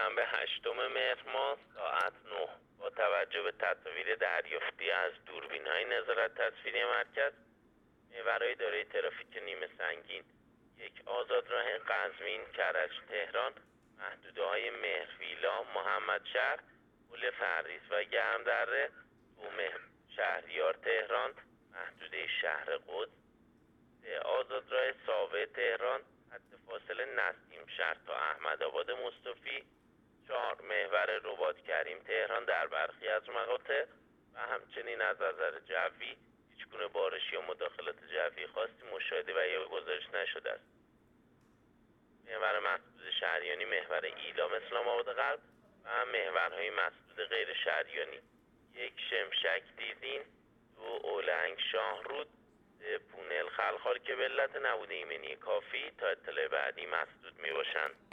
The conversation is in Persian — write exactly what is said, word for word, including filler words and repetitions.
شنبه هشتم مهر ماه ساعت نه با توجه به تصاویر دریافتی از دوربین‌های نظارت تصویری مرکز، محورهای دارای ترافیک نیمه سنگین یک، آزادراه قزوین، کرج، تهران، محدوده‌های مهرویلا، محمدشهر، پل فرریز و گرمدره، بوم شهریار تهران، محدوده شهر قدس، آزادراه ساوه تهران، حد فاصله نسیم شهر تا احمدآباد مصطفی، چهار، محور رباط کریم تهران در برخی از مقاطع و همچنین از نظر جوی هیچ گونه بارش یا مداخلات جوی خاصی مشاهده و یا گزارش نشده است. محور مسدود شهریانی، محور ایلام اسلام آباد غرب و محورهای مسدود غیر شهریانی: یک، شمشک دیزین، دو، اولنگ شاهرود، سه، پونل خلخال که به علت نبود ایمنی کافی تا اطلاع بعدی مسدود می باشند.